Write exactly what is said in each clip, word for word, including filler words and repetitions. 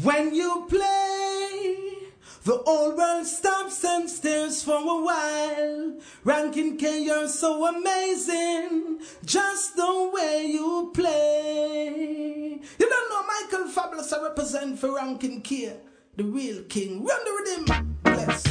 When you play, the whole world stops and stares for a while. Rankin K, you're so amazing, just the way you play. You don't know Michael Fabulous, I represent for Rankin K, the real king. Run the rhythm, bless.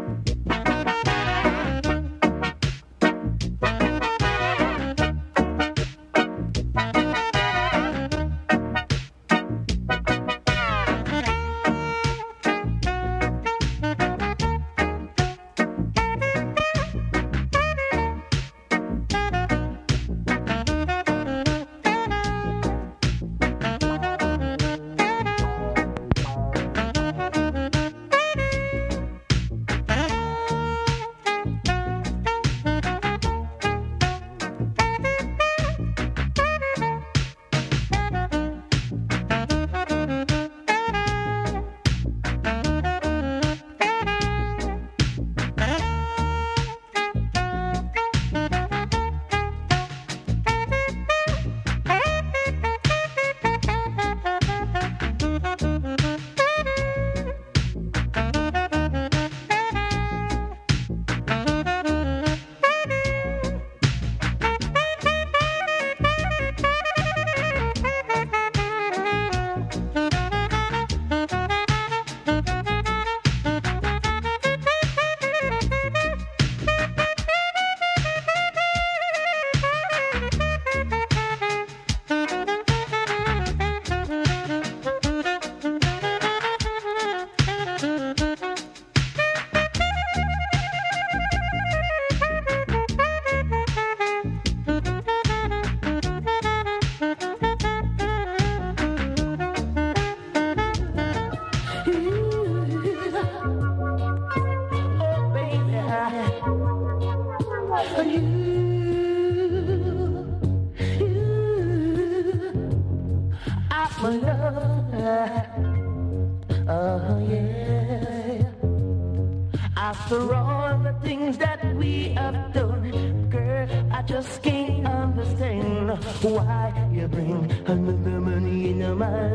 After all the things that we have done, girl, I just can't understand why you bring another money into my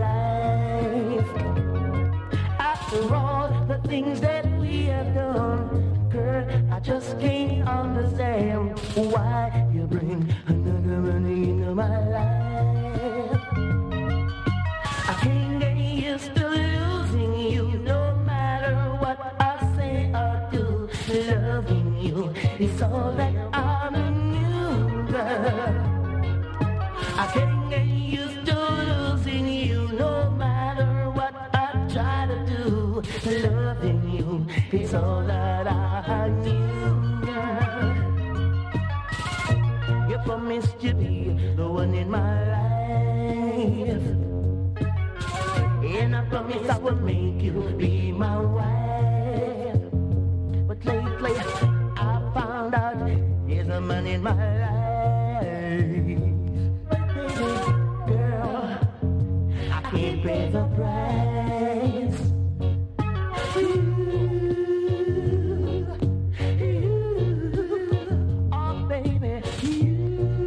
life. After all the things that we have done, girl, I just can't understand why you bring another money into my life. I can't get used to losing you, no matter what I say or do. Loving you is all that I knew, girl. I can't get used to losing you, no matter what I try to do. Loving you is all that I knew, girl. You promised to be the one in my life, and I promise I will make you be my wife. But lately I found out there's a man in my life. But baby, girl, I can't pay the price. You, you, oh baby, you,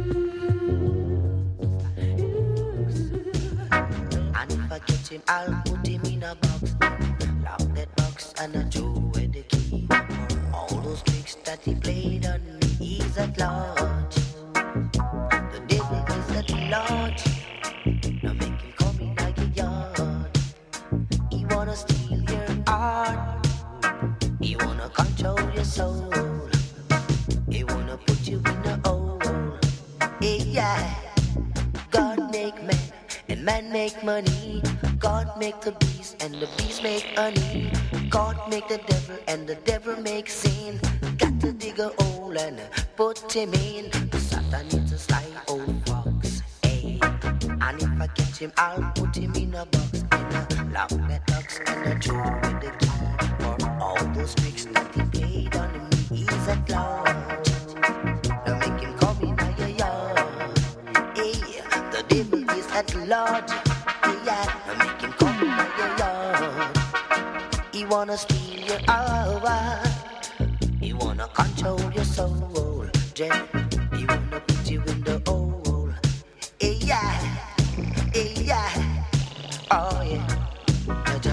you. And if I get him, I'll put him in a box, lock that box and I throw away the key. All those tricks that he played on me, he's at large. The devil is at large. Now make him come in like a yard. He wanna steal your heart. He wanna control your soul. He wanna put you in a hole. Hey, yeah. God make man and man make money. God make the beast and the beast make honey. God make the devil and the devil make sin. Got to dig a hole and put him in. Satan is a sly old fox, hey. And if I catch him, I'll put him in a box, and I lock that box and I throw away the key. For all those tricks that he played on me, he's at large. Now make him come in your yard. Hey, the devil is at large. Yeah, now make him come in your yard. He wanna steal your hour. He wanna control your soul. Jen, he wanna put you in the hole. Hey, yeah, hey, yeah. Oh yeah.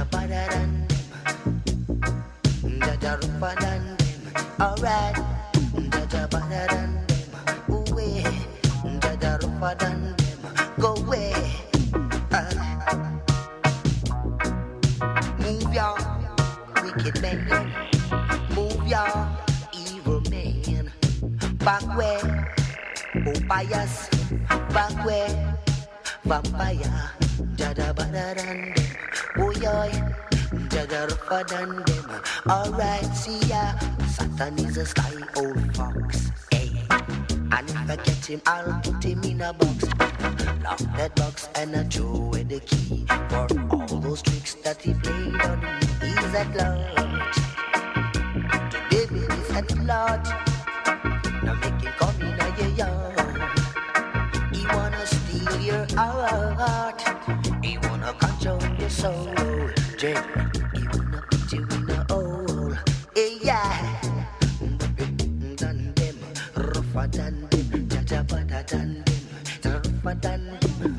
rougher than them. Alright, Jaja better than them. Away, Jaja rougher than them. Go away. Uh, move your wicked man. Move your evil man. Back where, oh bias. Back where, vampire. Jaja better than them. Oh yeah. Jaja rougher than them. Alright, see ya. Satan is a sly old fox. Hey. And if I get him, I'll put him in a box. Lock that box and I throw away the key. For all those tricks that he played on me. He's at large. The devil is at large. Now make him come in your yard. He wanna steal your heart. He wanna control your soul. He wanna put you in a hole. Hey, yeah. Than them, rougher than them, Jaja better than them, rougher than them.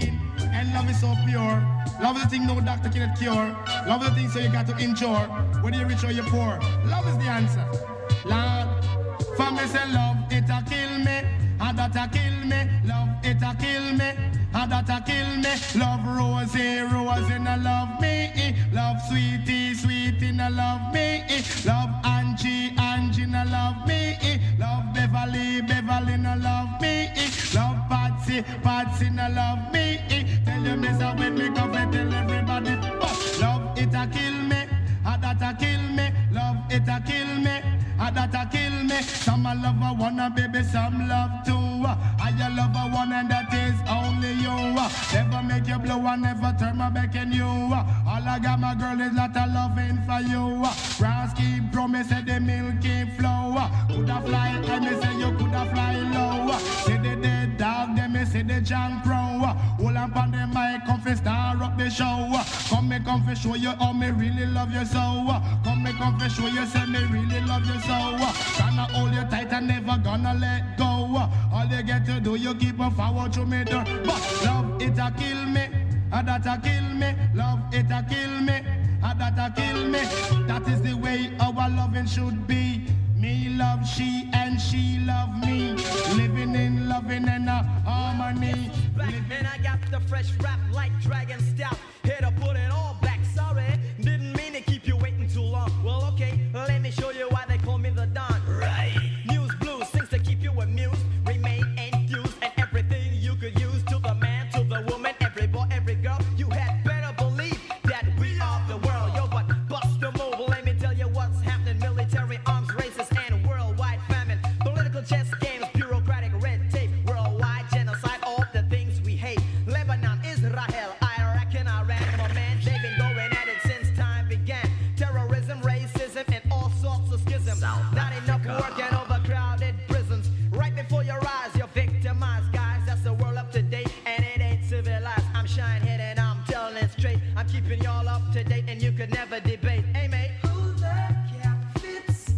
And love is so pure. Love is the thing no doctor cannot cure. Love is the thing so you got to endure. Whether you're rich or you're poor, love is the answer. Lord, for me say love, it a kill me. And that a kill me. Love, it a kill me. And that a kill me. Love Rosie, Rosie no love me. Love Sweetie, Sweetie no love me. Love Angie, Angie no love me. Love Beverly, Beverly no love me. Love Patsy, Patsy no love me. Tell you me so when me come and tell everybody. But love it a kill me. And that a kill me. Love it a kill me. And that a kill me. Some a love a one and baby, some love two. I love a one and that is only you. Never make you blow and never turn my back on you. All I got my girl is lot of loving for you. Grass keep grow, me say the milk keep flow. Coulda fly, and me say you coulda fly low. See the dead dog, then me see the junk crow. Hold on pon the mic, come fi star up the show. Come me come fi show you how me really love you so. Come me come fi show you say me really love you so. Gonna hold you tight and never gonna let go. All you get to do, you keep on forward to me door. But love it a kill me, and that a kill me. Love it a kill me, and that a kill me. That is the way our loving should be. Me love she and she love me. Living in loving and a harmony. Back, man, I got the fresh rap like Dragon Stout. Here to put it all back, sorry. Didn't mean to keep you waiting too long. Well, okay, let me show you why they call me the Don. Right. News blues, things to keep you amused. Remain enthused and everything you could use. To the man, to the woman, every boy, every girl. You had better believe that we are the world. Yo, but bust the move, let me tell you what's happening. Military arms races and worldwide famine. Political chess games, bureaucratic red tape. Worldwide genocide, all the things we hate. Lebanon, Israel, Iraq and Iran. My man, they've been going at it since time began. Terrorism, racism, and all sorts of schisms. Not enough work and overcrowded prisons. Right before your eyes, you're victimized, guys. That's the world up to date, and it ain't civilized. I'm shine-head and I'm telling it straight. I'm keeping y'all up to date, and you could never debate. Hey, mate. Who the cap fits,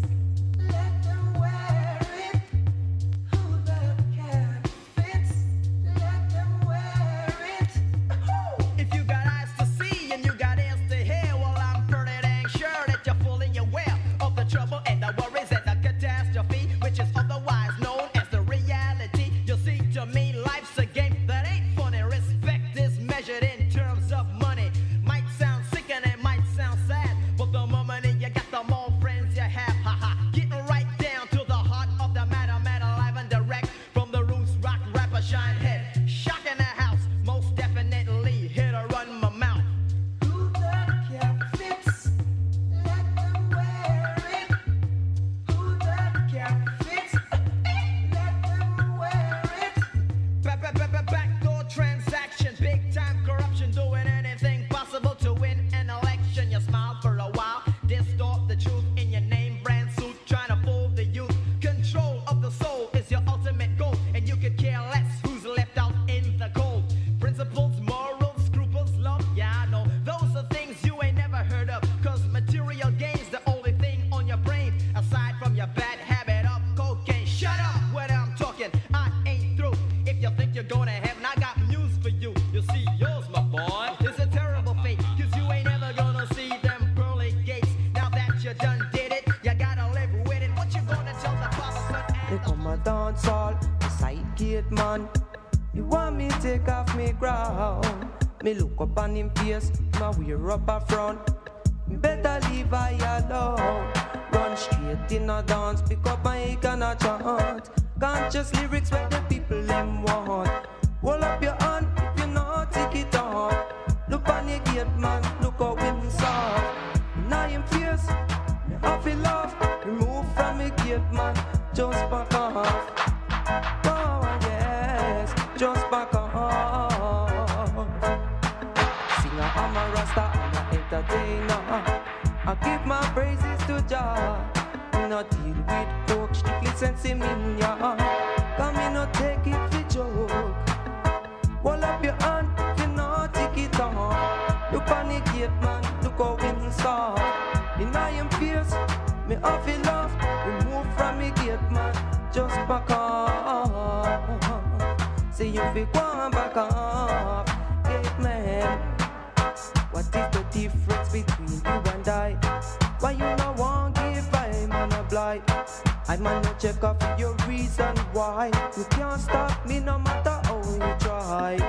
let them wear it. Who the cap fits, let them wear it. If you got eyes to see and you got ears to hear, well, I'm pretty dang sure that you're fully aware of the trouble and the worries and the catastrophe, which is otherwise known as the reality. You'll see, to me, life's a game that ain't funny. Respect is measured in terms of money. Might sound sick and it might sound sad, but the more money you got, the more man. You want me take off me crown? Me look up on him face, my wear up a front. Me better leave I alone. Run straight in a dance, pick up my mic and a chant. Conscious lyrics where the people them want. Hold up your hand if you not take it off. Look on your gate man, look how him soft. Now him fierce, me have to laugh. Remove from me gate man, just back off. Oh yes, just back off. Singer, I'm a rasta, I'm a entertainer. I give my praises to Jah. Me not deal with coke, strictly sense in ya. Come me not take it for joke. Hold up your hand, if you not take it off. Look on the gate man, look how him soft. In I am fierce, me have to laugh. Remove from me gate man, just back off. Say you fi go on back off, gate man. What is the difference between you and I? Why you no want give I man a blight? I man no check off your reason why. You can't stop me no matter how you try.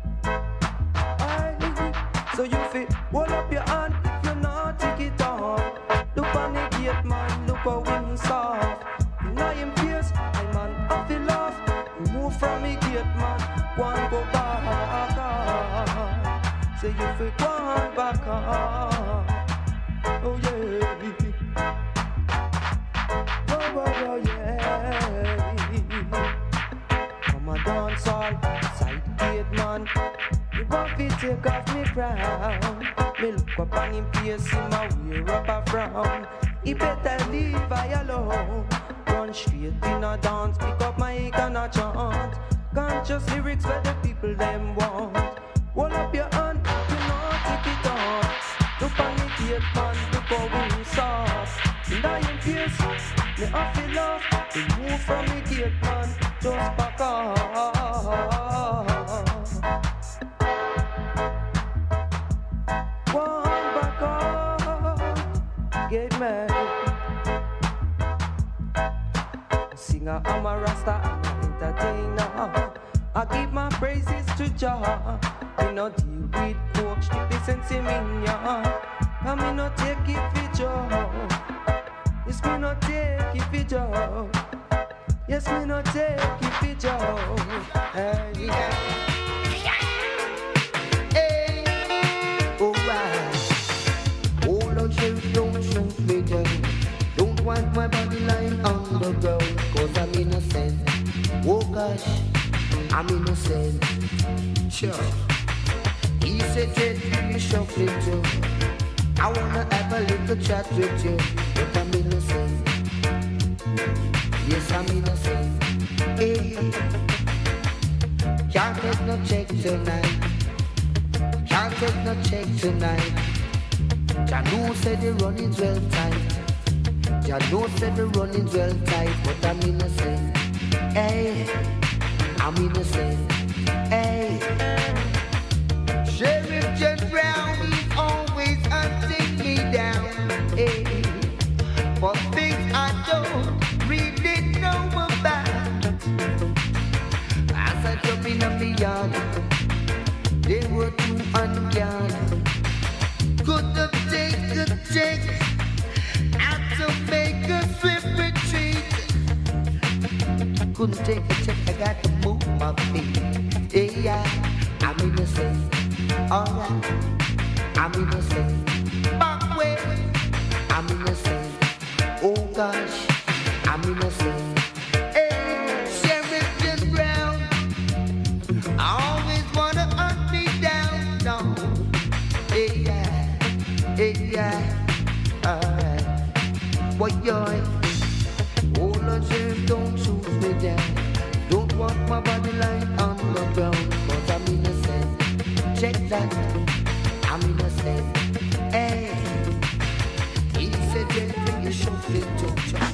Aye. So you fit hold up your hand if you not take it off. Look on the gate man, look how him soft. In I am fierce, I man have to laugh. Move from me gate man, one go back. Say you fit go on back on. Oh yeah. Oh, oh, oh yeah. Come a dance all, side gate man. You want to take off me crown. Me look up on him face, him a wear up a frown. He better leave I alone. Run straight in a dance, pick up my mic and a chant. Conscious lyrics where the people them want. Hold up your hand, you know take it on. Look on the gate man, look how we soft. And I am fierce, me have to laugh. We move from the gate man, just back off. One back off, gate man. Singer, I'm a rasta, I'm an entertainer. I give my praises to Jah. Me no deal with coke, strictly sense in ya. And me no take it for Joe. Yes, me no take it for Joe. Yes, me no take it for Joe. Hey, yeah. Hey, alright. Hold on, sheriff, don't shoot me down. Don't want my body lying on the ground, cause I'm innocent. Oh gosh, I'm innocent. Sure. He said, "Take me shuffling too. I wanna have a little chat with you, but I'm innocent. Yes, I'm innocent. Hey, can't take no check tonight. Can't take no check tonight. Jah know said the running's well tight. Jah know said the running's well tight, but I'm innocent. Hey, I'm innocent. Hey." Sheriff John Brown is always hunting me down, hey, for things I don't really know about. As I jump in the yard, they were too unguarded. Could have taken a check and to make a swift retreat. Couldn't take a check, I got to move my feet. Hey, yeah, I'm innocent. Alright, I'm innocent. Back way, I'm innocent. Oh gosh, I'm innocent. Hey, Sheriff John Brown, I always wanna hunt me down. No, hey yeah, hey yeah. Alright, what you're? Oh Lord, Sheriff, don't shoot me down. Don't want my body lying on the ground, cause I'm innocent. Check that, I'm innocent. Hey, he said, "Get you shuffling to chop."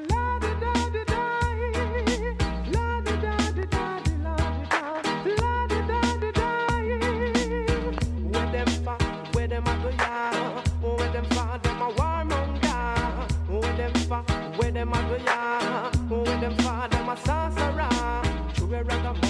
Where them fa, where them a go ya? Where them fa, them a warmonger. Where them fa, where them a go ya? Where them fa, them a sorcerer. True ragamuffin.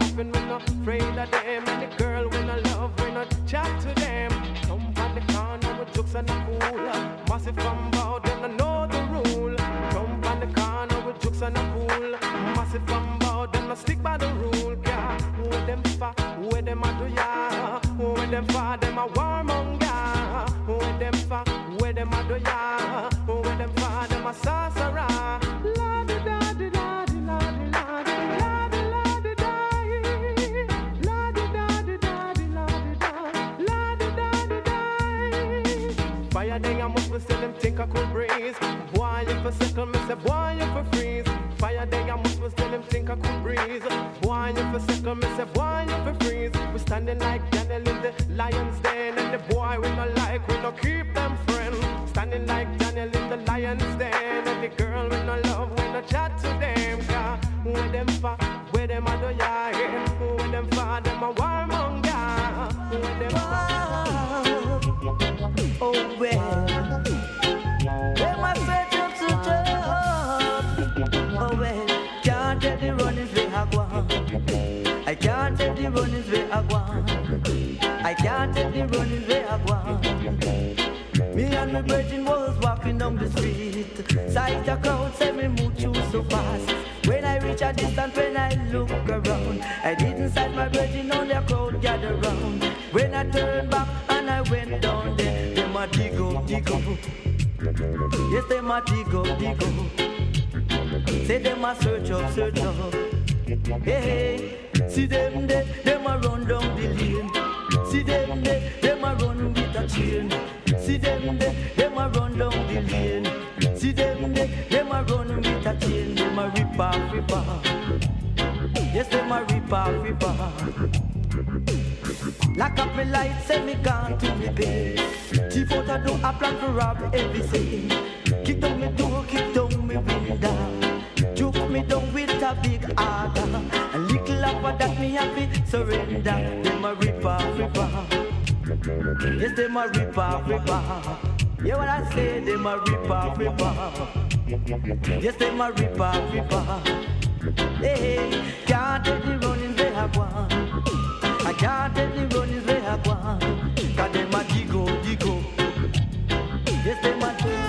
nothing, we not afraid of them. And the girl we not love, we not chat to them. Jump on the corner with jokes and a cool. Massive from bout, them I know the rule. Jump on the corner with jokes and a cool. Massive from bout, them I stick by the rule. Yeah, where them fa, where them a do ya? Where them fa, them a warmonger. Where them fa, where them a do ya? Where them fa, them a sorcerer. La di da di da di la di la di la di la di da. La di da di da di la di da. La di da di da. Fire day I must be still them think I could breeze. Boy if a second me say boy if a freeze. Fire day I must be still them think I could breeze. Boy if a second me say boy if a freeze. We standing like Daniel in the lion's den. And the boy we no like, we no keep them friends. Standing like Daniel in the lion's den. And the girl we no love, we no chat to them. Cause where them fa, where them a do ya? Where them fa, them a warmonger. Where them fa. Oh well, them a search up, search up. Oh well, can't tell the runnings where I go. I can't tell the runnings where I go. I can't tell the runnings where I go. Me and my virgin was walking down the street. Sight a crowd, say me move through so fast. When I reach a distance, when I look around, I didn't sight my virgin, only a crowd gather round. When I turned back and I went down there, them a dig up, dig up. Yes, them a dig up, dig up. Say them a search up, search up. Hey, hey, see them there, them a run down the lane. See them there, them a run with a chain. See them there, them a run down the lane. See them there, them a run with a chain. Them a rip off, rip off. Yes, them a rip off, rip off. Lock up me lights, say me gone to me bed. Chief out a door, a plan to rob everything. Kick down me door, kick down me window. Juke me down with a big order. A little of that me happy surrender. Them a rip off, rip off. Yes, them a rip off, rip off. Yeah, what I say, them a rip off, rip off. Yes, them a rip off, rip off. Hey, can't take the runnings they have won. I can't take the runnings they have won. Cause them a digo, digo. Yes, them a digo.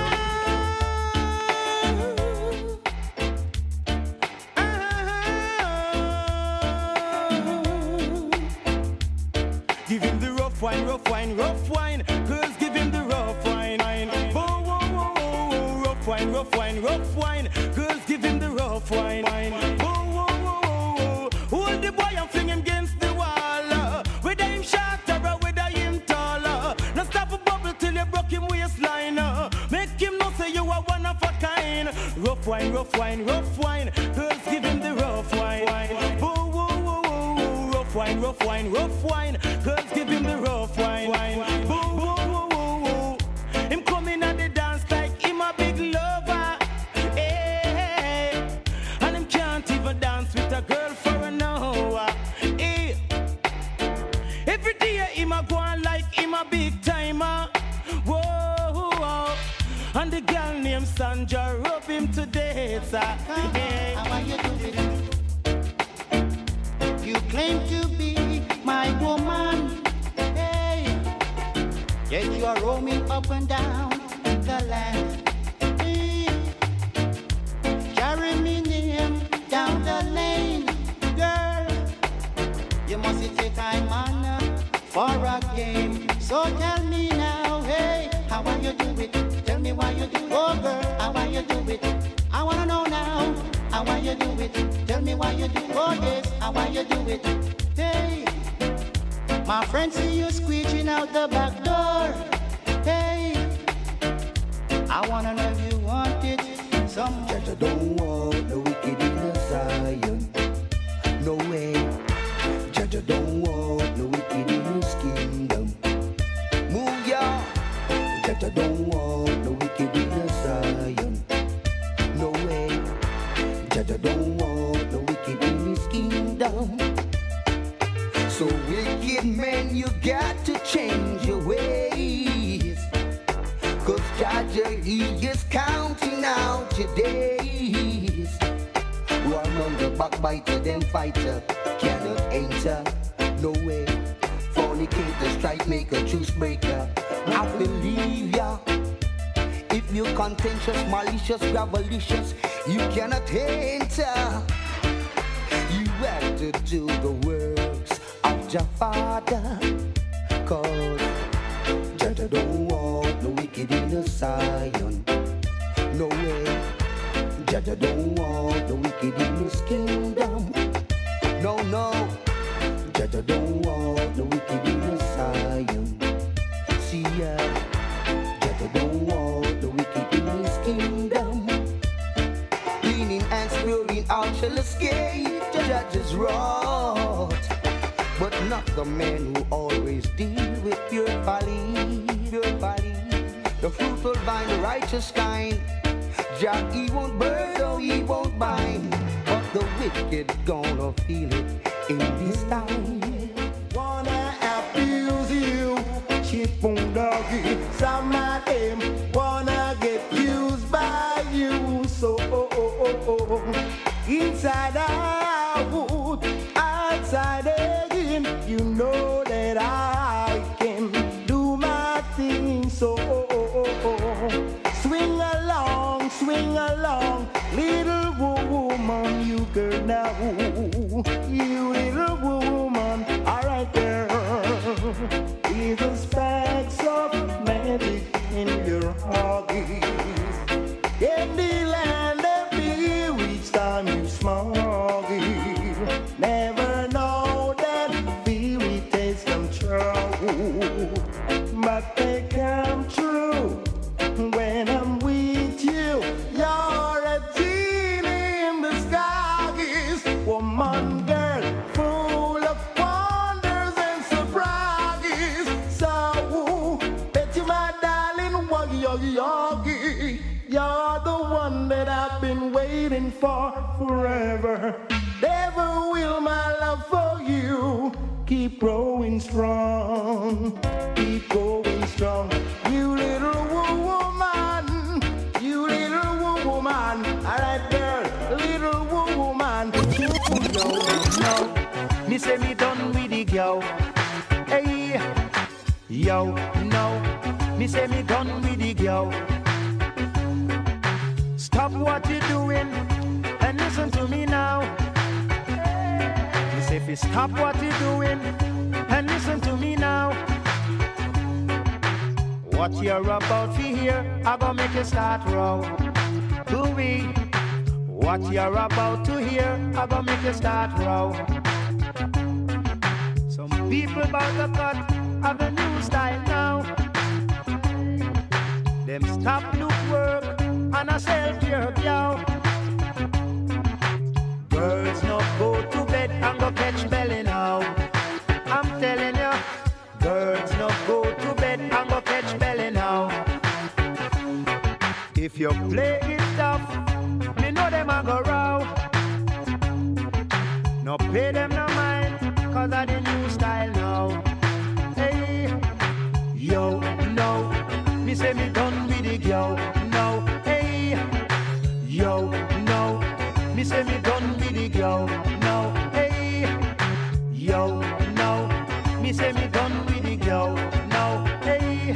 Give him the rough wine, rough wine, rough wine. Girls, give him the rough wine. Whoa, whoa, whoa, whoa. Rough wine, rough wine, rough wine. Girls, give him the rough wine. Whoa, whoa, whoa, whoa. Hold the boy and fling him against the wall. Whether him short or whether him taller. Now stop a bubble till you broke him waistline. Make him know say you are one of a kind. Rough wine, rough wine, rough wine. Girls, give him the rough wine. Whoa, whoa, whoa, whoa. Rough wine, rough wine, rough wine. Girls, give him the rough wine. Whoa, whoa, whoa, whoa, whoa. Him coming at the dance like him a big lover. Hey, and him can't even dance with a girl for an hour. Hey, every day him a go on like him a big timer. Whoa, whoa. And the girl named Sandra rub him to death. Hey. How are you doing? You claim to be my woman, hey, yet you are roaming up and down the land. Hey, carry me name down the lane, girl. You must take time on for a game. So tell me now, hey, how are you do it? Tell me why you do it. Oh girl, how are you do it? I wanna know now, how are you do it? Tell me why you do it. Oh yes, how are you do it? Hey, my friend see you squeezing out the back door. Hey, I wanna know if you want it. Some Jaja don't want the wicked in the Zion. No way. Jaja don't want the wicked in his kingdom. Move ya. Jaja don't want the wicked in the Zion. No way. Jaja don't want the wicked in his kingdom. So wicked men, you got to change your ways. Cause Jaja, he is counting out your days. One on the backbiter, them fighter. cannot enter. No way. Fornicator, strike maker, truce breaker. I believe ya. If you're contentious, malicious, gravelicious, you cannot enter. You have to do the works of your Father. Cause Jah don't want no wicked in the Zion. No way. Jah don't want the wicked in his kingdom. No, no. Jah don't want the wicked in the Zion. See ya. Jah don't want the wicked in his kingdom. Cleaning and spewing out shall escape the judge's wrath, but not the men who always deal with pure folly, pure folly. The fruitful vine, the righteous kind. Jah, he won't burn, no, he won't bind, but the wicked gonna feel it in this time. Wanna abuse you, cheap doggy. Some of them wanna get used by you. So oh, oh, oh, oh. Inside out, outside in, you know that I can do my thing. So oh, oh, oh, oh. Swing along, swing along, little woman, you girl now, you little woman, alright girl, with a specks of magic in your huggies. In the land of fear, each time you smoggy, never know that fairy tales come true, but they come true. When I'm with you, you're a genie in the skies, woman, girl, full of wonders and surprises. So, bet you my darling, wuggy, wuggy, wuggy, you're the one that I've been waiting for forever. Never will my love for you keep growing strong, keep going strong. You little woman, you little woman, alright girl, little woman. No, no, me say me done with the girl. Hey, yo, no, me say me done with the girl. Stop what you're doing and listen to me now. Me say if you stop what you're doing and listen to me now. What you're about to hear, I gonna make you start row. Do we? What you're about to hear, I gonna make you start row. Some people about the cut have a new style now. Them stop look work and I self-care girl. Girls not go to bed and go catch belly now. I'm telling you, girls not go to bed and go catch belly now. If you play it tough, me know them a go row. No pay them no mind, cause of the new style now. Hey, yo, no, me say me done with the girl. No, hey, yo, no, me say me done with the girl. No, hey, yo, no, me say me done with the girl. No, hey.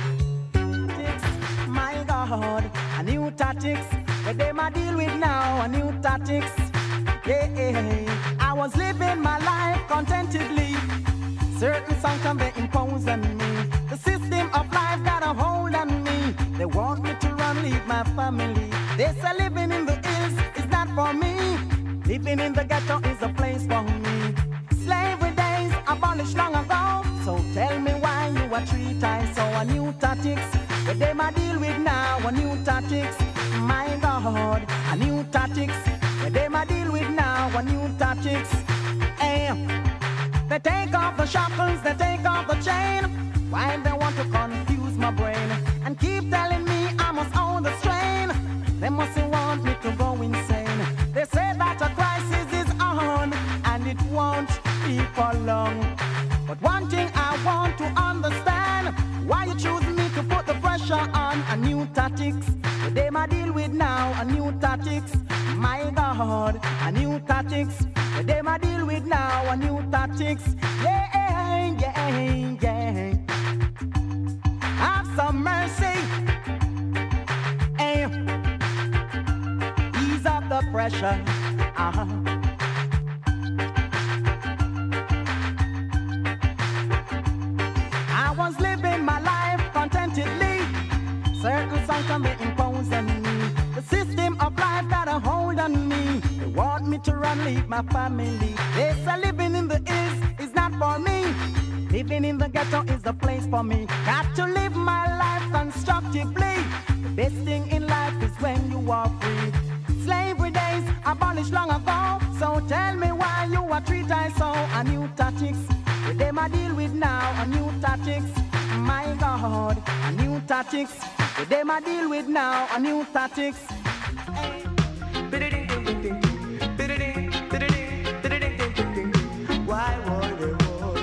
My God, a new tactics, but they might deal with now, a new tactics. Yeah, I was living my life contentedly. Certain songs they impose on me. The system of life got a hold on me. They want me to run, leave my family. They say living in the hills is not for me. Living in the ghetto is a place for me. Slavery days abolished long ago. So tell me why you are treated so. A new tactics, but they might deal with now. A new tactics, my God. A new tactics, but they might deal with now. A new tactics, hey. They take off the shackles, they take off the chain. Why they want to confuse my brain and keep telling me I must own the strain? They must want me to go insane. They say that a crisis is on and it won't be for long. But one thing I want to understand, why you choose me to put the pressure on. A new tactics, they might deal with now. A new tactics, My God, a new tactics. Them I deal with now, a new tactics. Yeah, yeah, yeah. Have some mercy. Hey, ease up the pressure. Uh-huh. I was living my life contentedly. Certain songs can be imposed on me. The system of life got a hold on me. They want me to run, leave my family. They say living in the is is not for me. Living in the ghetto is the place for me. Got to live my life constructively. The best thing in life is when you are free. Slavery days abolished long ago. So tell me why you are treated so. A new tactics. With them I deal with now. A new tactics. My God. A new tactics. With them I deal with now. A new tactics. Hey. Why war the war?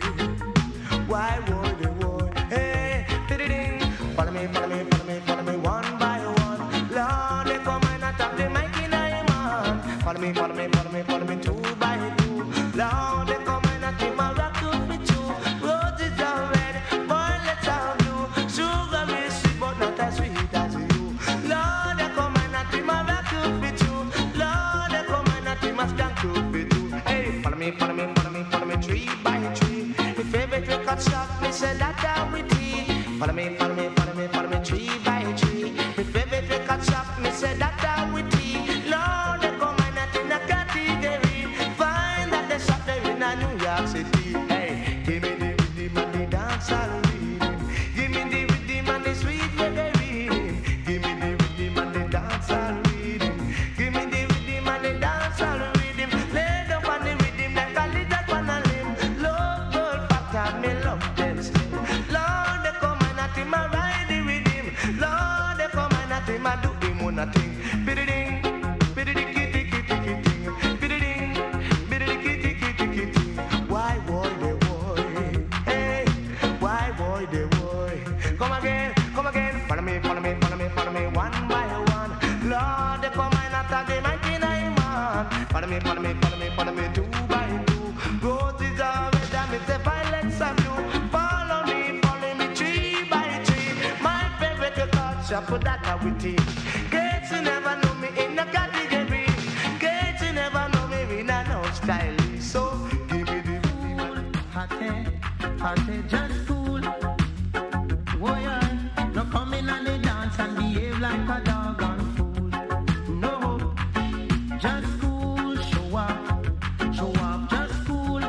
Why war the war? Hey, follow me, follow me, follow me, follow me one by one. Lord, they come and attack the mighty diamond. Follow me, follow me, follow me, follow me two by two. Lord, they come and attack my rock to be true. Roses are red, violets are blue. Sugar is sweet, but not as sweet as you. Lord, they come and attack my rock to be true. Lord, they come and attack my stank to be true. Hey, follow me, follow me, follow me, follow me tree by tree. My favorite record shop, me say that I will tea. Follow me, follow me, follow me, follow me tree by tree. My favorite record shop, me say that I will tea. Lord, they come and attack in a category. Find that they shop there in a New York City. Hey, give me the rhythm and the dancehall rhythm. Give me the rhythm and the sweet reggae rhythm. Give me the rhythm and the dancehall rhythm. Give me the rhythm and the dancehall rhythm. Lay down on the rhythm like a lizard on a limb. Love girl fat and me love them slim. Lord, they come and at him a ride the rhythm. Lord, they come and at him a do him one a thing. Biddy-ding, biddy-ding, kitty, kitty, kitty. Biddy-ding, biddy-ding, kitty, kitty, kitty. Why boy they boy? Hey, why boy they boy? Come again, come again. Follow me, follow me, follow me, follow me one by one. Lord, they come and attack the mighty diamond. Follow me, follow me, follow me, follow me two by two. Roses are red and me say violets are blue. Follow me, follow me tree by tree. My favorite record shop that I will tea. Gates you never know me in a category. Gates you never know me in a no style. So give me the rhythm. Hot hot just cool. Warrior, no come in and they dance and behave like a dog on fool. No, just cool, show up, show up, just cool.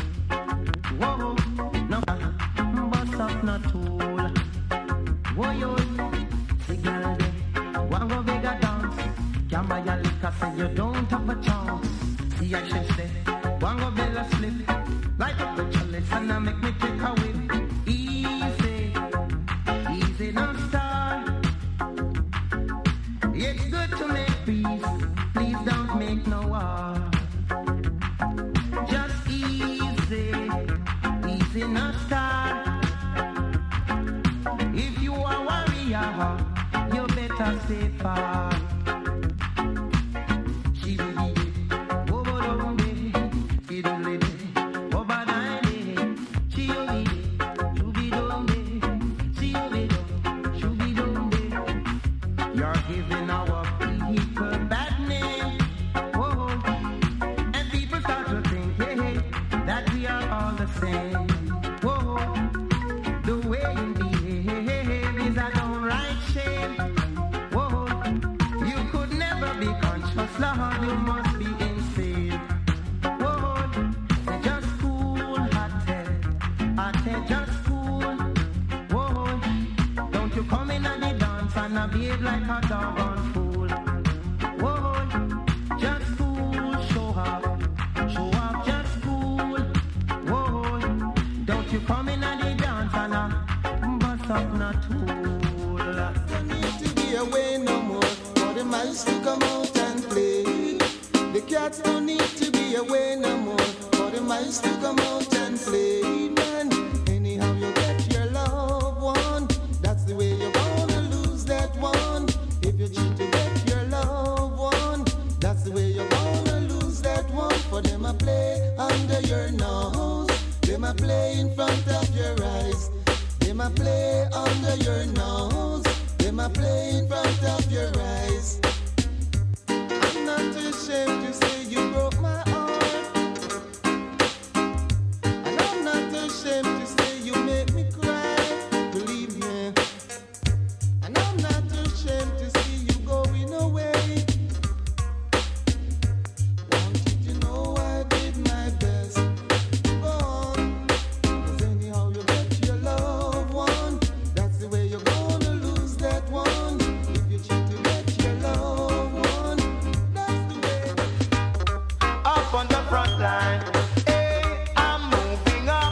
Whoa, no, bust up, not tool. Warrior, the girl, one go bigger dance. Can't buy a liquor, say you don't have a chance. See, I should say, one go bella slip. Light up the chalice and I make me take a whip. Easy, easy, not start. It's good to make peace. Please don't make no war. Just easy, easy, not start. If you are warrior, you better stay far. She will be behave like a dog on fool. Whoa, just cool, show up, show up, just cool. Whoa, don't you come in and the dance and a bust up not tool. Don't need to be away no more for the mice to come out and play. The cats don't need to be away no more for the mice to come out and play. Man, anyhow you get your loved one, that's the way you're gonna lose that one. If you cheat to get your loved one, a play in front of your eyes. Them a play under your nose. Them a play in front of your eyes. I'm not ashamed to say you broke my heart, and I'm not ashamed to say you make me cry. Believe me, and I'm not ashamed to see you going away. Wanted to know I did my best. Go on, 'cause anyhow you get your loved one, that's the way you're gonna lose that one. If you cheat, you get your loved one. That's the way. Up on the front line, hey, I'm moving up,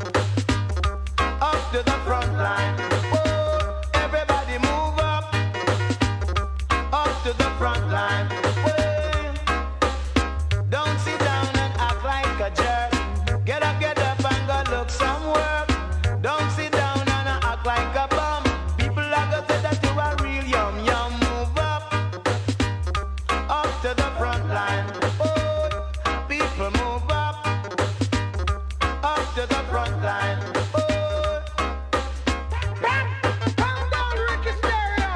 up to the front line. Whoa, everybody move up, up to the front line. Whoa, don't sit down and act like a jerk. Get up, get up and go look some work. Don't sit down and act like a bum. People are gonna say that you are real yum yum. Move up, up to the front line. Oh, people move up, up to the front line. Oh, calm down, Ricky Stereo.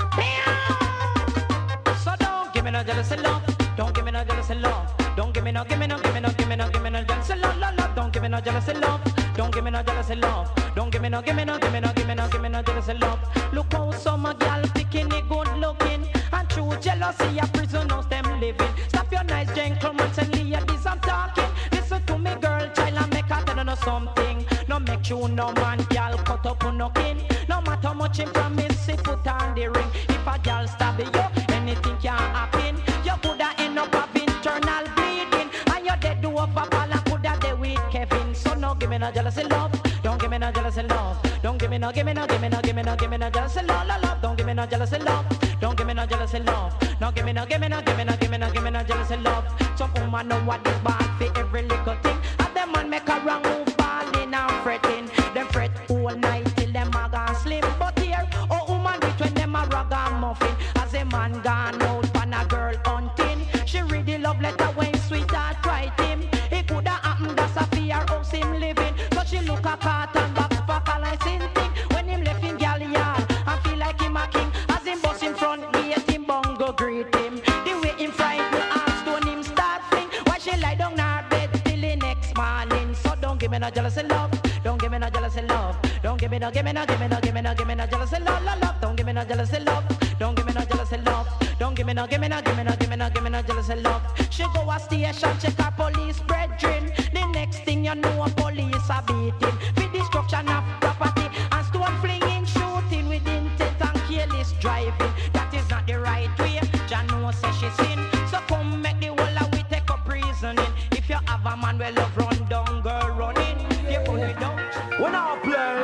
So don't give me no jealousy love. Don't give me no jealousy love. Don't give me no, give me no, give me no, give me no, give me no jealousy love, love, love. Don't give me no jealousy love. Don't give me no jealousy love. Don't give me no, give me no, give me no, give me no, give me no jealousy love. Look how some a gal picking it good looking, and true jealousy a prison house them living. Stop your nice gentlemen and ladies, I'm talking. Listen to me, girl, child, and make her tell you know something. No make you no man, gal, cut up on no kin. No matter how much him promise, he put on the ring. If a gal stab you, anything can happen. You coulda end up have internal bleeding, and you dead to overfall and coulda dead with Kevin. So no give me no jealousy love. Don't give me no jealousy love. Don't give me no, give me no, give me no, give me no, give me no jealousy love, love, love. Don't give me no jealousy love. Don't give me no jealousy love. No give me no, give me no, give me no, give me no, give me no jealousy love. Some woman know what is bad for every little thing, and them man make a wrong move, balling and fretting. Them fret all night till them a gone slim. But here, oh woman do it when them a ragamuffin. As a man gone out for a girl hunting, she read the love letter when sweetheart write him. It coulda happened that's a fear house him living. So she look a cart and back back a licensing thing. When him left in gal yard, I feel like him a king. As him bust in front gate, him bongo greet him. The way him frighten and stone him start fling. Why she lie down her bed till the next morning. So don't give me no jealousy love. Don't give me no jealousy love. Don't give me no, give me no, give me no, give me no, give me no jealousy love, love, love. Don't give me no jealousy love. Don't give me no jealousy love. Don't give me no, give me no, give me no, give me no, give me no jealousy love. She go a station, check her police brethren. The next thing you know, police are beating. With destruction of property and stone flinging, shooting with intent and careless driving. That is not the right way. Jah know say she sin. So come make the whole of we take up reasoning. If you have a man well love run down, girl running. You put it down. When I play,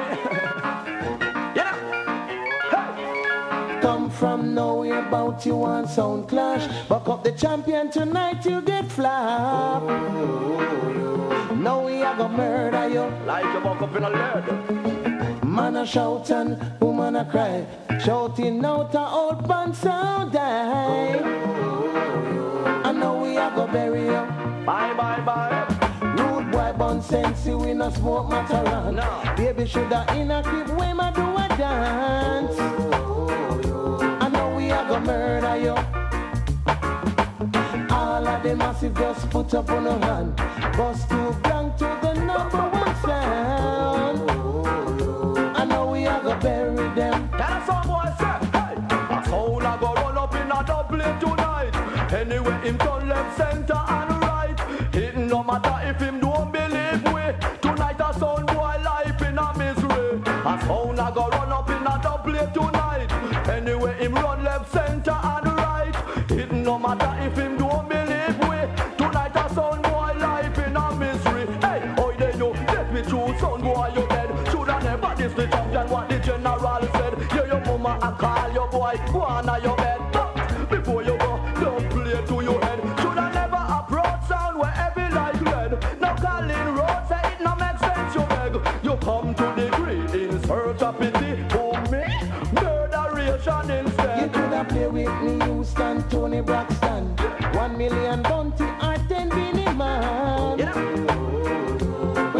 yeah. Hey. Come from nowhere, about you on sound clash. Buck up the champion tonight, you get flap. Now we are gonna murder you like you buck up in a lead. Man a shout and woman a cry, shouting out a old band sound die. And now we are gonna bury you. Bye bye bye. Rude boy bun sensi, we no smoke Mataran. No. Baby shoulda in a crib when ma do a dance. And now we are gonna murder you. All of the massive just put up on a hand. Bust too blank to the number one sound. And now we are gonna bury them. That's some boy say, hey, a sound a go run up in a double tonight. Anyway, him turn left, center and right. It no matter if him don't believe we. Tonight a sound boy life in a misery. A sound a go run up in a double tonight. Anyway, him run left, center and right. It no matter if him don't believe we. Tonight a sound boy life in a misery. Hey, oh they you, let me choose sound boy you dead. Shoulda never diss the champion what the general said. Yeah, your mama a call your boy, go on a your bed. But before you go, don't play to your head. Shoulda never approach sound where every light red. Now calling road say it no make sense you beg. You come to the green in search of pity. For me, murderation instead. You coulda play with me, Houston, Tony Braxton. One million bounty or ten billion man. Yeah.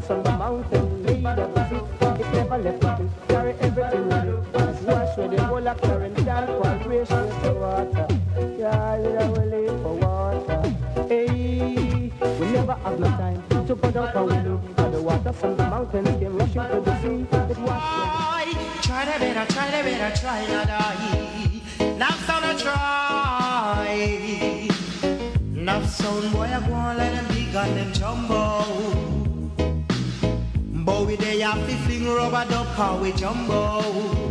waters from the mountain made of the sea. It never left nothing, carry everything with it. It's wash with the whole of current and vibration with the water. Yeah, yeah, we live for water. Hey, we never have no time to go down for we live. And the water from the mountains came rushing to the sea. It washed with Try to better, try to better, try not die. Now sound a try. Now sound boy, I go and let them big and them jumbo. But we they have to fling rubber duck how we jumbo.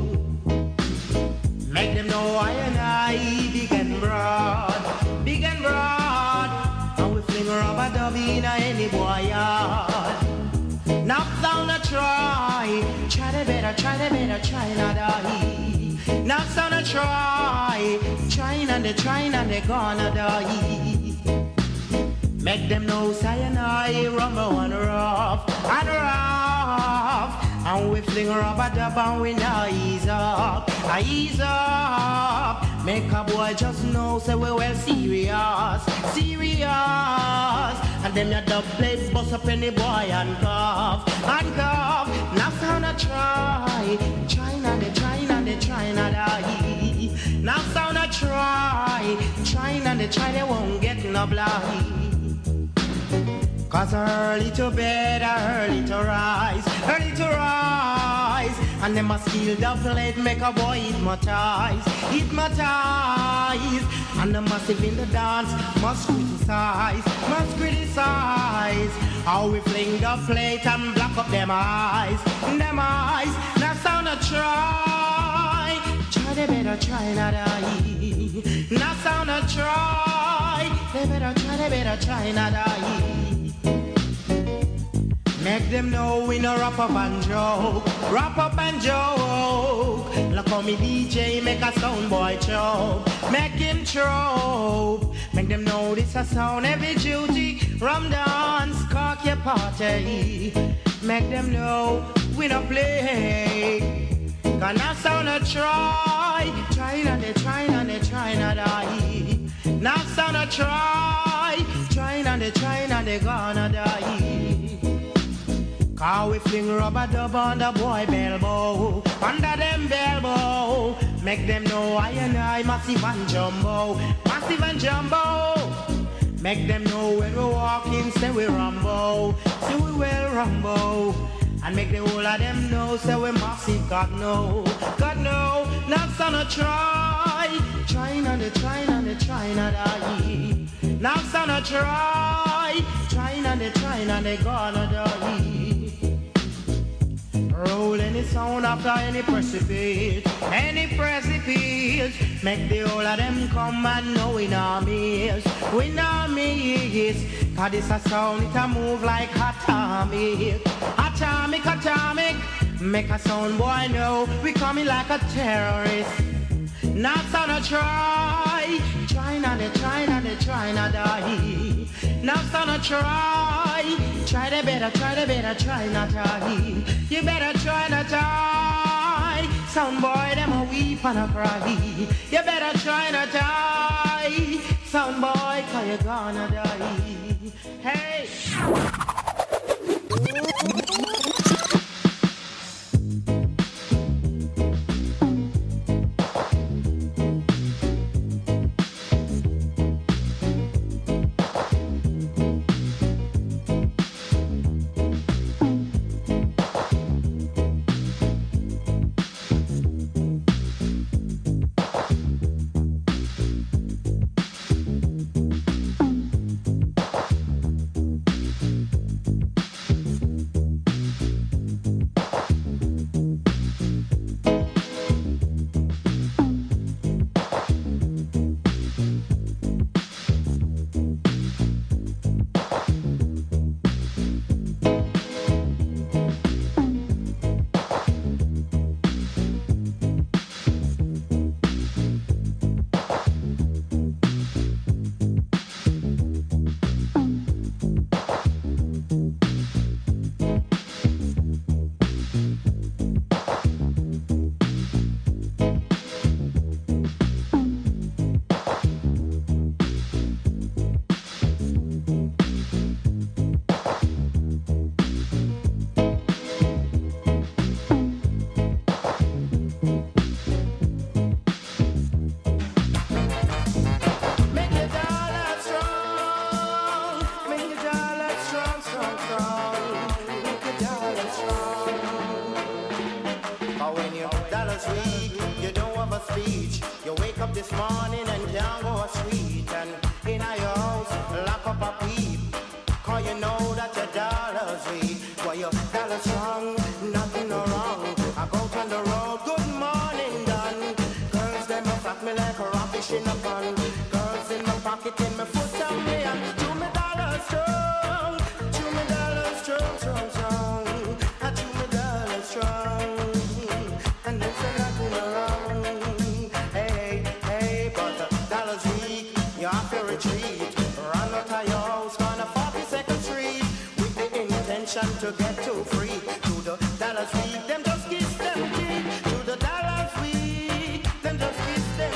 Make them know I and I big and broad, big and broad. And we fling rubber dub in any boy yard. Knock down a try, try to better, try to better, try not die. Knock down a try, trying and they trying and they gonna die. Make them know say and I rumble and rough and rough. And we fling rubber dub and we now ease up, I ease up. Make a boy just know say we well serious, serious. And them your dub plate bust up any boy and cough, and cough. Now sound a try, trying and they trying and they trying and die. Now sound a try, trying and they try they won't get no blind. Cause early to bed, early to rise, early to rise. And them must steal the plate, make a boy hypnotize, hypnotize. And the massive in the dance must criticize, must criticize. How we fling the plate and block up them eyes, them eyes. Now sound a try, try they better try not die. Now sound a try, they better try, they better try not die. Make them know we no rap up and joke, rap up and joke. Look how me D J make a sound boy choke, make him choke. Make them know this a sound heavy duty, rum dance, cock your party. Make them know we no play. Cause now sound a try, trying and they trying and they trying and die. Now sound a try, trying and they trying and they gonna die. Cause we fling rubber dub on the boy elbow, under them elbow. Make them know I and I massive and jumbo, massive and jumbo. Make them know when we walk in, say we rumbo, say we well rumbo. And make the whole of them know, say we massive, God know, God know. Now son a try, trying and they trying and they trying and die. Now son a try, trying and they trying and they gonna die. Roll any sound after any precipice, any precipice. Make the whole of them come and know we know miss, we know miss. Cause this a sound, it a move like atomic, atomic, atomic. Make a sound boy know we coming like a terrorist. Now sound a try, trying and they trying and they trying to die. Now sound a try, try they better, try they better, try not die. You better try not die. Sound boy, them a weep and a cry. You better try not die. Sound boy, cause you gonna die. Hey! up this morning and can't go street. And in a your house, lock up a peep. Cause you know that your dollar's weak. Well, your dollar's strong, nothing no wrong. I go on the road, good morning, done. Girls, them a fuck me like a rubbish in a pond. Girls in my pocket, in my foot and me. And to me dollar strong, to me dollar strong, strong, strong. And to me dollar strong. And them say nothing no wrong. Hey, hey, but the dollar's weak. You have to retreat. Run out of your house, gonna forty-second Street. With the intention to get too free. To the dollar's weak, them just kiss them teeth. To the dollar's weak, them just kiss them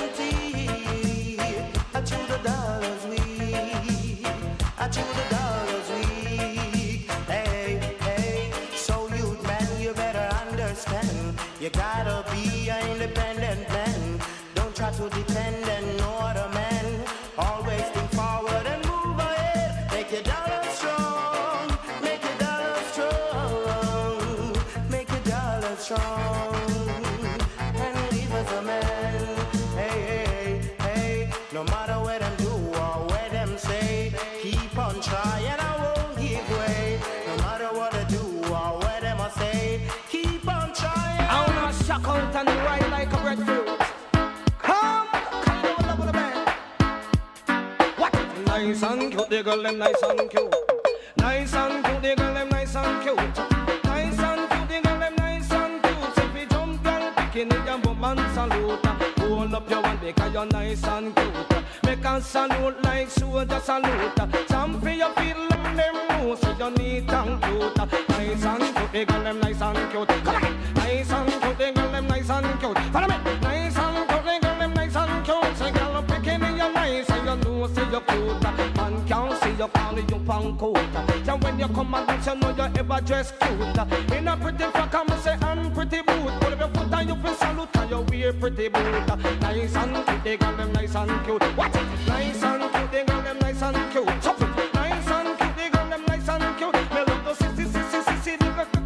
teeth. To the dollar's weak, to the dollar's weak. Hey, hey, so you man, you better understand. You gotta be an independent man. Don't try to depend on no other man. Always think forward and move ahead. Make your dollar strong. Make your dollar strong. Make your dollar strong. And leave us a man. Hey, hey, hey. No matter what them do or what them say, keep on trying, I won't give way. No matter what they do or what them I say, keep on trying. I wanna shock out and ride like a breadfruit. Come, come over the bed. What? Nice and cute, the girl them nice and cute. Nice and cute, the girl them nice and cute. Nice and cute, the girl them nice and cute. If you jump, girl, bikini and woman salute. Hold up your one because you're nice and cute. Make a salute like soldier salute. Jump for your feet like them moves, so you neat and cute. Nice and cute, the girl them nice and cute. Come on, nice and cute, the girl them nice and cute. Follow me, nice and cute, the girl them nice and cute. Say girl up bikini, you're nice and you know say you're cute. Man can't see you calling you punk coat. So when you come and dance, you know you ever dress cute. In a pretty frock, I'm say I'm pretty boot. Put up your foot and you feel salute and you wear pretty boot. Nice and cute, they got them nice and cute. What? Nice and cute, they got them nice and cute. Chop it. Nice and cute, they got them nice and cute. Me love the sissy, sissy, sissy,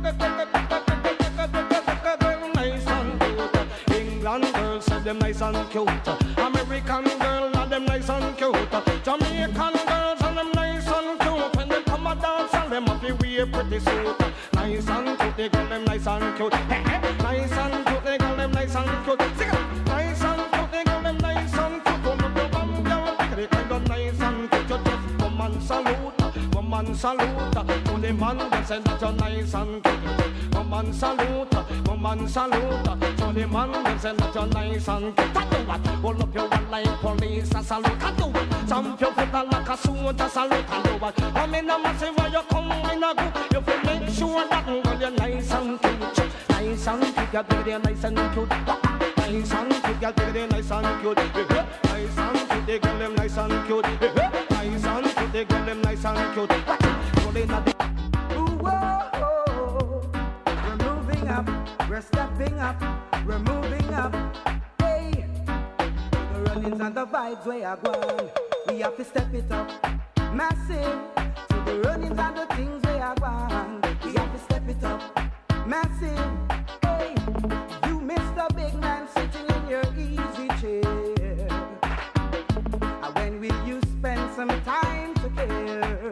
nice and cute. England girls say them nice and cute. American girls are them nice and cute. Jamaican girls are them nice and cute. When they come a dance, and them have to wear pretty suit. Nice and cute, they got them nice and cute. Nice and cute, they got them nice and cute. Sing it. Nice and cute, they got them nice and cute. Don't look your bum, girl, they kind of nice and cute. You just woman salute, woman salute. To the man that said that you're nice and cute. Woman salute, woman salute. To the man that said that you're nice and cute. I do what? Hold up your one like police and salute. I do what? Jump your foot like a soldier salute. I do what? I'm in a massive where you come in a group. You feel make sure that girl you're nice and cute. Nice and cute, girl, you're nice and cute. Nice and cute, girl, you're nice and cute. Nice and cute, they girl them nice and cute. Nice and cute, they girl them nice and cute. Rolling at the Ooh, whoa, we're moving up, we're stepping up, we're moving up. Hey, the runnings and the vibes we are going. We have to step it up, massive. To the runnings and the things we are going. We have to step it up, massive. Hey, you Mister Big Man sitting in your easy chair. And when will you spend some time to care?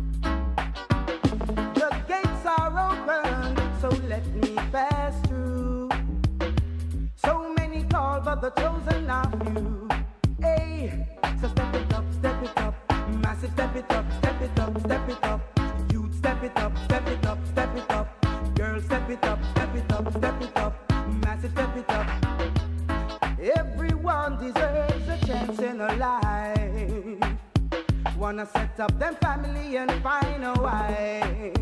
The gates are open, so let me pass through. So many called, but the chosen are few. Hey, so step it up, step it up, massive step it up, step it up, step it up. Youth step it up, step it up, step it up. Girls step it up, step it up, step it up, massive step it up. Everyone deserves a chance in a life. Wanna set up them family and find a wife.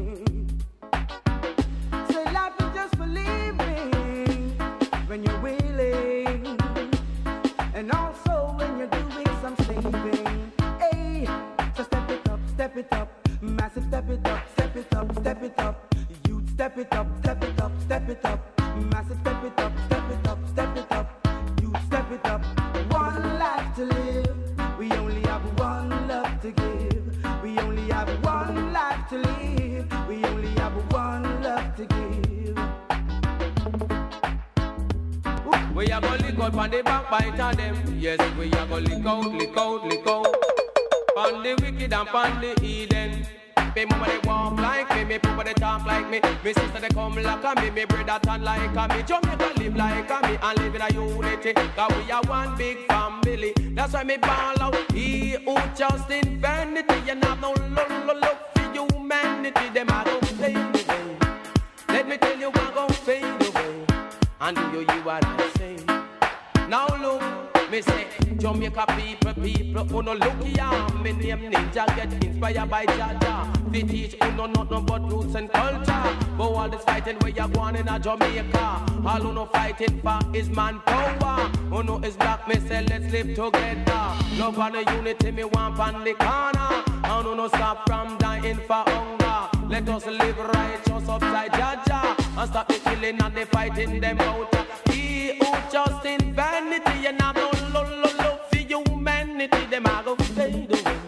Say life is just for living when you're willing, and also when you're doing some saving. Hey, so step it up, step it up, massive step it up, step it up, step it up. Youth step it up, step it up, step it up, massive step it up, step it up, step it up. Youth step it up. One life to live, we only have one love to give. We only have one life to live, we only have one love to give. we are gonna lick out on the backbite of them. Yes, we a go lick out, lick out, lick out. On the wicked and on the Eden. Me mama they walk like me, me papa they talk like me. Me sister they come like a me, me brother turn like a me. Jamaica live like a me and live in a unity. Cause we are one big family. That's why me ball out. He who just in vanity and have no love, love, love for humanity. Them a go fade away. Let me tell you what go fade away. And do you you what I say? Now look. Me say, Jamaica people, people, who no look here. Me name Ninja, get inspired by Jaja. They teach who no nothing but roots and culture. But all this fighting where you're going in a Jamaica. All who no fighting for is manpower. Who no is black, me say, let's live together. Love and the unity, me want on the corner. And who no stop from dying for hunger. Let us live righteous upside Jaja. And stop the killing and the fighting them out. He who just in vanity and have no love, love, love for humanity, them a go fade away.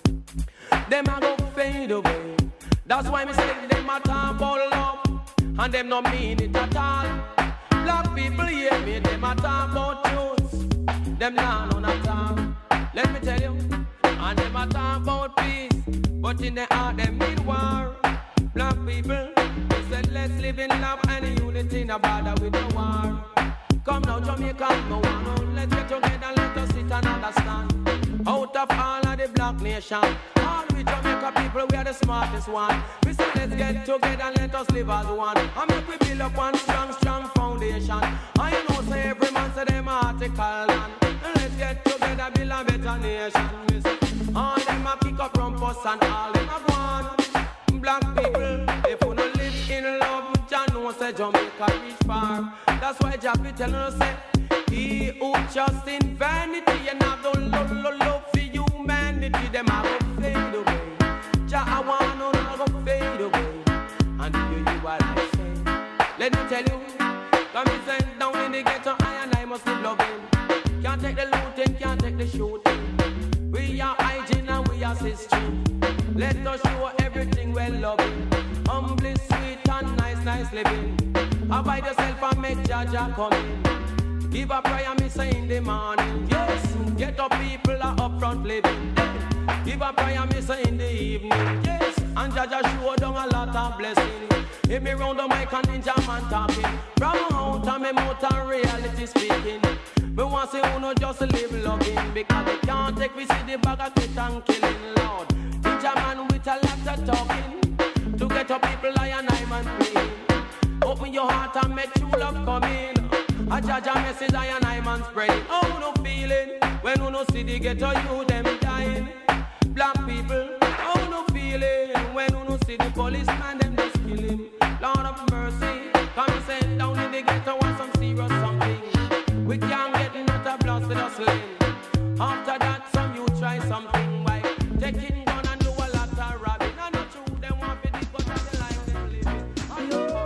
Them a go fade away. That's why me say them a talk about love, and them no mean it at all. Black people hear me, them a talk about truth. Them nah none at all. Let me tell you, and them a talk about peace, but in the heart them need war. Black people, they said let's live in love and unity, no bother with the war. Come now, Jamaica, no one, no, let's get together, let us sit and understand. Out of all of the black nation, all we Jamaica people, we are the smartest one. We say let's get together, let us live as one. And make we build up one strong, strong foundation. And you know, say every man say them article land. And let's get together, build a better nation. We say, all them a kick up rumpus and all them a one. Black people, if you don't live in love, Jah know say Jamaica reach far. That's why Jah be tell us say, he who just in vanity and have no love, love, love for humanity, them a go fade away. Jah I want no no go fade away. And do you hear what I say? Let me tell you, come me say down in the ghetto, I and I must live loving. Can't take the looting, can't take the shooting. We are hygiene and we are system. Let us show everything well loving. Humbly sweet and nice, nice living. Abide yourself and make Jaja come in. Give a prayer, me say in the morning. Yes, get up people are up front living. Give a prayer, me say in the evening. Yes, and Jaja show down a lot of blessing. Hit me round the mic and ninja man talking. From out and me mouth and reality speaking. Me want say who no just live loving. Because they can't take we see the bag of quit and killing loud. Ninja man with a lot of talking. To get up people I and I man clean. Open your heart and make true love come in. A Jaja message I and I man spreading. Oh no feeling when you no see the ghetto you them dying. Black people, oh no feeling when you no see the policeman them just kill him. Lord of mercy, come and send down in the ghetto want some serious something. We can't get not a blast with us lane. After that some you try something by taking gun and do a lot of robbing. And not true them want to dig but the life them living. I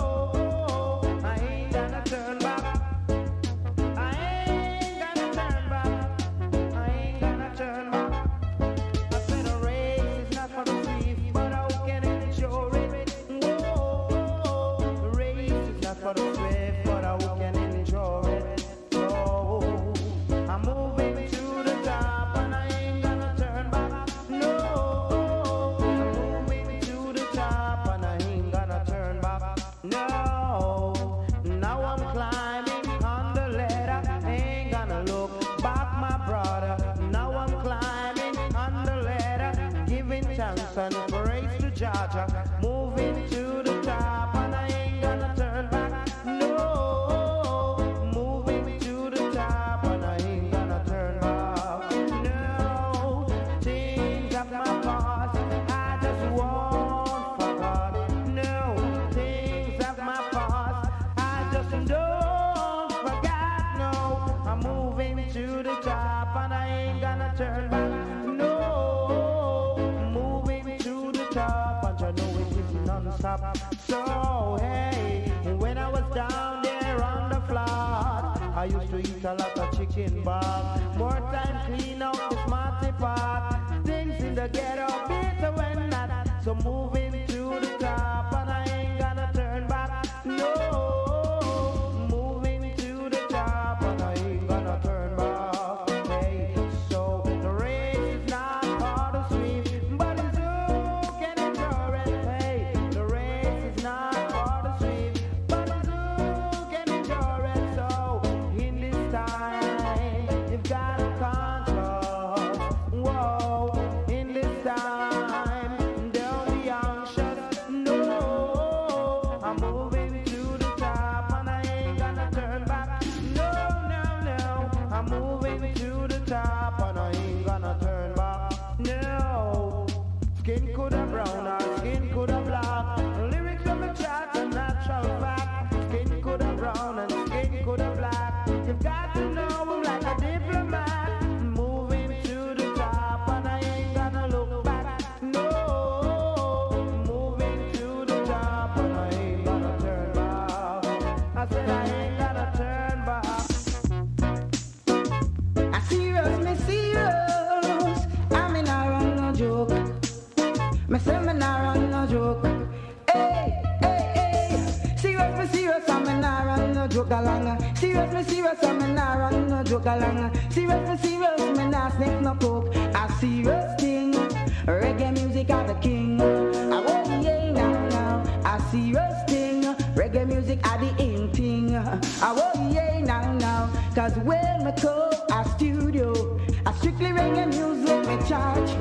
know I ain't gonna turn back. I ain't gonna turn back. I ain't gonna turn back. I said a race is not for the swift, but how can it ensure it? Whoa, the race is not for the swift, but how can it ensure it? So I'm moving to the top and I ain't gonna turn back. No, I'm moving to the top and I ain't gonna turn back. No, now I'm climbing on the ladder. Ain't gonna look back, my brother. Now I'm climbing on the ladder, giving thanks and praise to Jaja. Moving to the top and I ain't gonna turn back. No, moving to the top and I ain't gonna turn back. No, things of my past I just won't forget. No, things of my past I just don't forget. No, I'm moving to the top and I ain't gonna turn back. No, moving to the top and you know it is non-stop. So hey, when I was down there on the flat, I used to eat a lot of chicken back. More time clean out the smarty pot. Things in the ghetto better when not. So moving to the top and I ain't gonna turn back. No, moving to the top and I ain't gonna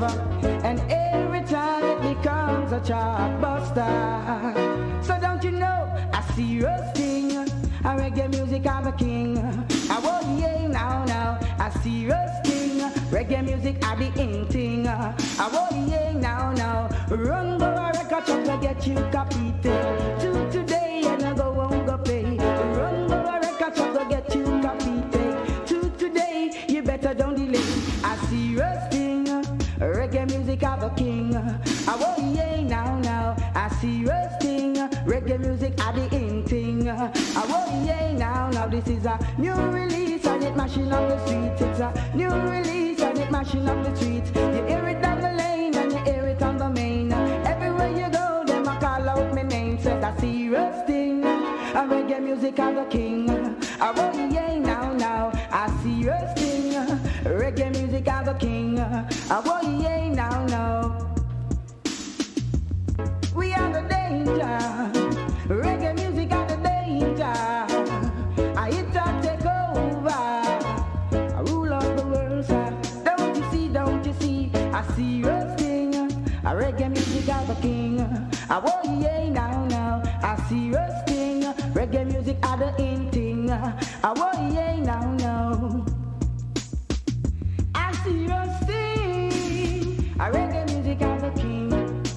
and every time it becomes a chart buster. So don't you know, a serious thing, a reggae music of a king. I won't yeah now, now, a serious thing, reggae music of the in thing. I won't yeah now, now, run go a record shop to get you copy tape. To today and I go won't go pay. Run go a record shop to get you copy tape. To today, you better don't delay. A serious thing, reggae music of a king. I won't yeah now, now, a serious thing, reggae music of the in thing. I won't yeah now, now, this is a new release and it mashing up the streets. It's a new release and it mashing up the streets. You hear it down the lane and you hear it on the main. Everywhere you go, them a call out my name. Said a serious thing, a reggae music of the king. I won't yeah now, now, a serious thing, reggae music of the king. I won't yeah now, now. We are the danger, reggae music are the danger. I hit to take over, I rule of the world, sir. Don't you see, don't you see, a serious thing, a reggae music are the king. I won't yeah now, now, a serious thing, reggae music are the in thing. I won't yeah now, now, a serious thing, a reggae music are the king.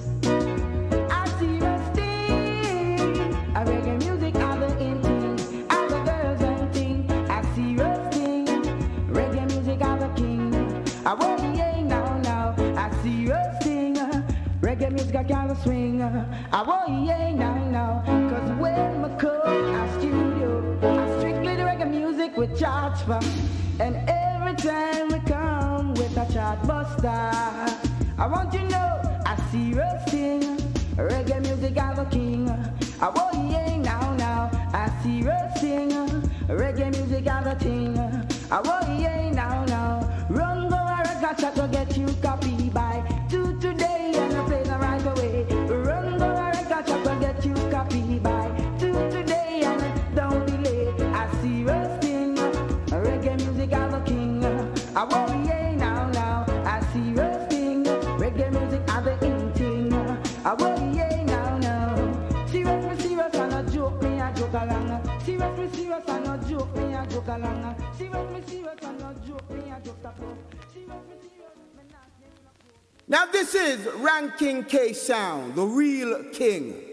A reggae music, other in thing, other girls and thing. A serious thing, reggae music, other king. I won't yeah now, now. A serious thing, reggae music, I can't swing. I won't yeah now, now. Cause when I come a studio, I strictly the reggae music with charts for. And every time we come with a chart buster, I want you to know a serious thing, reggae music, other king. I won't yeah now, now, a serious thing, reggae music are the thing. I won't yeah now, now, run go a record shop to get you copy by to today and I play them right away. Run go a record shop to get you copy by to today and don't delay. A serious thing, reggae music are the king. I won't yeah now, now, a serious thing, reggae music are the in thing. I won't yeah now, now. Serious me serious and a joke me a joke along. Serious me serious and a joke me a joke along. Serious me serious and a joke me a joke along. Serious me serious me not. Now this is Ranking K Sound, the real king.